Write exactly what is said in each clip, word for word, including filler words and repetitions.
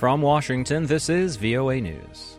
From Washington, this is V O A News.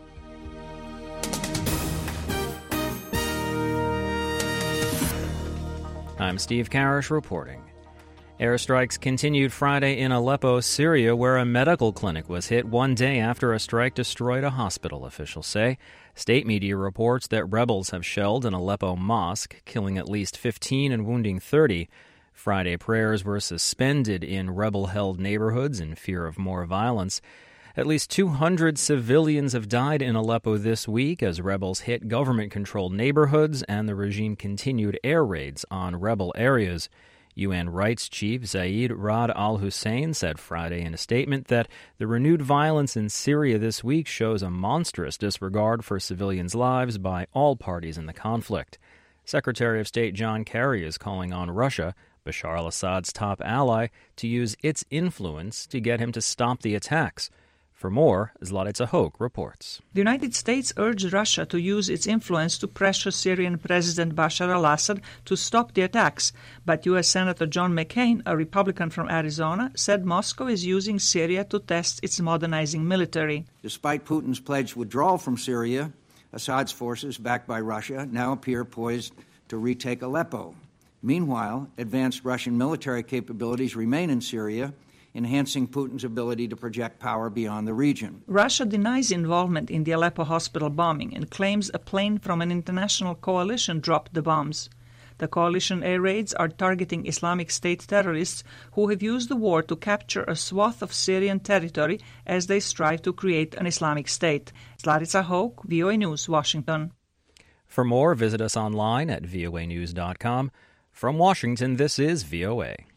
I'm Steve Karish reporting. Airstrikes continued Friday in Aleppo, Syria, where a medical clinic was hit one day after a strike destroyed a hospital, officials say. State media reports that rebels have shelled an Aleppo mosque, killing at least fifteen and wounding thirty. Friday prayers were suspended in rebel-held neighborhoods in fear of more violence. At least two hundred civilians have died in Aleppo this week as rebels hit government-controlled neighborhoods and the regime continued air raids on rebel areas. U N Rights Chief Zaid Ra'ad al-Hussein said Friday in a statement that the renewed violence in Syria this week shows a monstrous disregard for civilians' lives by all parties in the conflict. Secretary of State John Kerry is calling on Russia, Bashar al-Assad's top ally, to use its influence to get him to stop the attacks. For more, Zlatitsa Hoke reports. The United States urged Russia to use its influence to pressure Syrian President Bashar al-Assad to stop the attacks, but U S Senator John McCain, a Republican from Arizona, said Moscow is using Syria to test its modernizing military. Despite Putin's pledged withdrawal from Syria, Assad's forces, backed by Russia, now appear poised to retake Aleppo. Meanwhile, advanced Russian military capabilities remain in Syria, enhancing Putin's ability to project power beyond the region. Russia denies involvement in the Aleppo hospital bombing and claims a plane from an international coalition dropped the bombs. The coalition air raids are targeting Islamic State terrorists who have used the war to capture a swath of Syrian territory as they strive to create an Islamic State. Zlatitsa Hoke, V O A News, Washington. For more, visit us online at voa news dot com. From Washington, this is V O A.